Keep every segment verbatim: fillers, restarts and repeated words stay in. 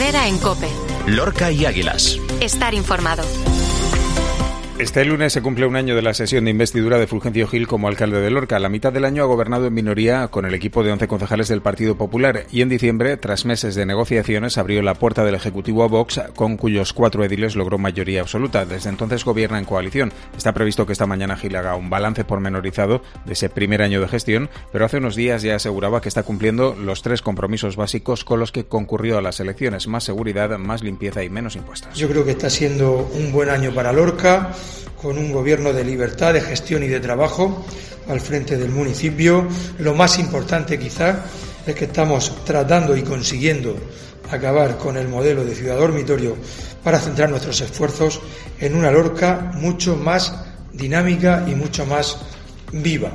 Herrera en COPE. Lorca y Águilas. Estar informado. Este lunes se cumple un año de la sesión de investidura de Fulgencio Gil como alcalde de Lorca. La mitad del año ha gobernado en minoría con el equipo de once concejales del Partido Popular y en diciembre, tras meses de negociaciones, abrió la puerta del Ejecutivo a Vox, con cuyos cuatro ediles logró mayoría absoluta. Desde entonces gobierna en coalición. Está previsto que esta mañana Gil haga un balance pormenorizado de ese primer año de gestión, pero hace unos días ya aseguraba que está cumpliendo los tres compromisos básicos con los que concurrió a las elecciones: más seguridad, más limpieza y menos impuestos. Yo creo que está siendo un buen año para Lorca, con un gobierno de libertad, de gestión y de trabajo al frente del municipio. Lo más importante quizá es que estamos tratando y consiguiendo acabar con el modelo de ciudad dormitorio para centrar nuestros esfuerzos en una Lorca mucho más dinámica y mucho más viva.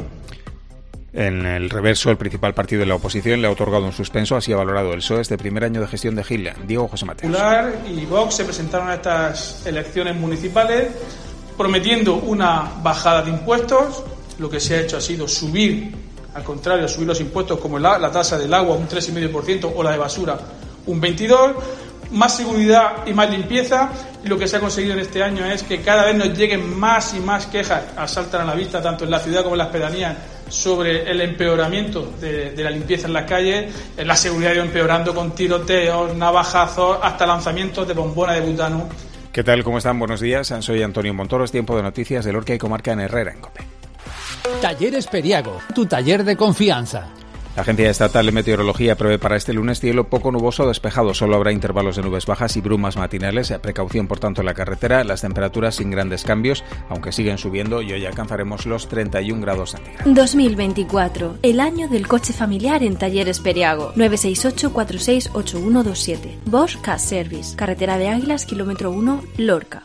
En el reverso, el principal partido de la oposición le ha otorgado un suspenso. Así ha valorado el P S O E este primer año de gestión de Gil. Diego José Mateos. Popular y Vox se presentaron a estas elecciones municipales prometiendo una bajada de impuestos. Lo que se ha hecho ha sido subir, al contrario, subir los impuestos como la, la tasa del agua un tres coma cinco por ciento o la de basura un veintidós por ciento. Más seguridad y más limpieza, y lo que se ha conseguido en este año es que cada vez nos lleguen más y más quejas, saltan a la vista tanto en la ciudad como en las pedanías, sobre el empeoramiento de, de la limpieza en las calles, la seguridad ha ido empeorando con tiroteos, navajazos, hasta lanzamientos de bombonas de butano. ¿Qué tal? ¿Cómo están? Buenos días. Soy Antonio Montoro. Es tiempo de noticias de Lorca y comarca en Herrera en COPE. Talleres Periago, tu taller de confianza. La Agencia Estatal de Meteorología prevé para este lunes cielo poco nuboso despejado. Solo habrá intervalos de nubes bajas y brumas matinales. Precaución, por tanto, en la carretera. Las temperaturas sin grandes cambios, aunque siguen subiendo, y hoy alcanzaremos los treinta y un grados centígrados. dos mil veinticuatro, el año del coche familiar en Talleres Periago. nueve seis ocho, cuatro seis ocho uno dos siete. Bosch Car Service. Carretera de Águilas, kilómetro uno, Lorca.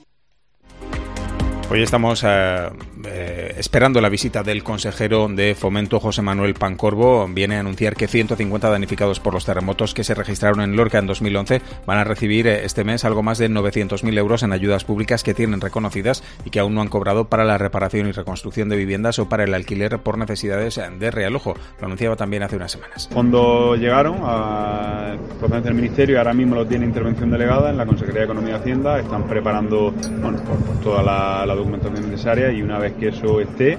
Hoy estamos eh, eh, esperando la visita del consejero de Fomento, José Manuel Pancorbo. Viene a anunciar que ciento cincuenta damnificados por los terremotos que se registraron en Lorca en dos mil once van a recibir eh, este mes algo más de novecientos mil euros en ayudas públicas que tienen reconocidas y que aún no han cobrado para la reparación y reconstrucción de viviendas o para el alquiler por necesidades de realojo. Lo anunciaba también hace unas semanas. Cuando llegaron a procedentes del Ministerio, y ahora mismo lo tiene intervención delegada en la Consejería de Economía y Hacienda, están preparando bueno, pues, pues toda la, la documentación necesaria, y una vez que eso esté,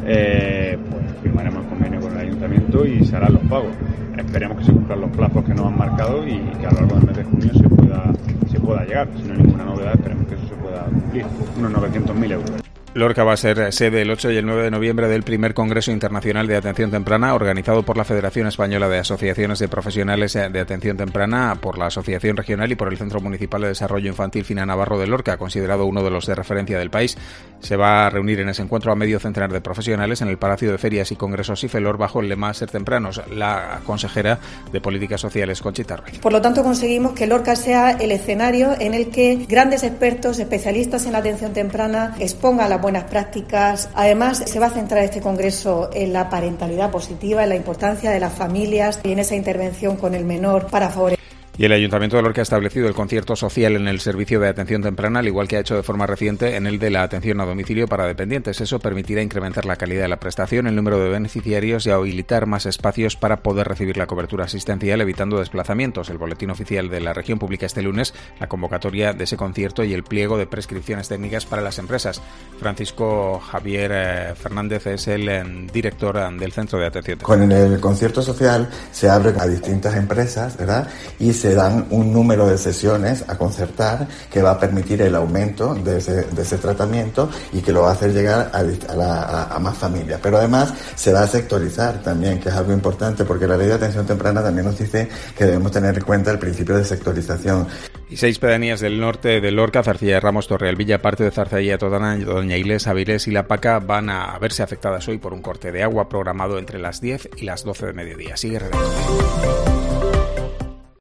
eh, pues firmaremos el convenio con el ayuntamiento y se harán los pagos. Esperemos que se cumplan los plazos que nos han marcado y que a lo largo del mes de junio se pueda, se pueda llegar. Si no hay ninguna novedad, esperemos que eso se pueda cumplir. Unos novecientos mil euros. Lorca va a ser sede el ocho y el nueve de noviembre del primer Congreso Internacional de Atención Temprana, organizado por la Federación Española de Asociaciones de Profesionales de Atención Temprana, por la Asociación Regional y por el Centro Municipal de Desarrollo Infantil Fina Navarro de Lorca, considerado uno de los de referencia del país. Se va a reunir en ese encuentro a medio centenar de profesionales en el Palacio de Ferias y Congresos IFELOR bajo el lema Ser Tempranos. La consejera de Políticas Sociales, Conchita Ruiz. Por lo tanto, conseguimos que Lorca sea el escenario en el que grandes expertos, especialistas en la atención temprana, expongan las buenas prácticas. Además, se va a centrar este congreso en la parentalidad positiva, en la importancia de las familias y en esa intervención con el menor para favorecer. Y el Ayuntamiento de Lorca ha establecido el concierto social en el servicio de atención temprana, al igual que ha hecho de forma reciente en el de la atención a domicilio para dependientes. Eso permitirá incrementar la calidad de la prestación, el número de beneficiarios y habilitar más espacios para poder recibir la cobertura asistencial, evitando desplazamientos. El boletín oficial de la región publica este lunes la convocatoria de ese concierto y el pliego de prescripciones técnicas para las empresas. Francisco Javier eh, Fernández es el eh, director eh, del Centro de Atención Temprana. Con el concierto social se abre a distintas empresas, ¿verdad? Y se dan un número de sesiones a concertar que va a permitir el aumento de ese, de ese tratamiento y que lo va a hacer llegar a, a, la, a, a más familias. Pero además se va a sectorizar también, que es algo importante, porque la ley de atención temprana también nos dice que debemos tener en cuenta el principio de sectorización. Y seis pedanías del norte de Lorca, Zarcilla de Ramos, Torrealbilla, parte de Zarzalilla, Todana, Doña Ilés, Avilés y La Paca van a verse afectadas hoy por un corte de agua programado entre las diez y las doce de mediodía. Sigue redactando.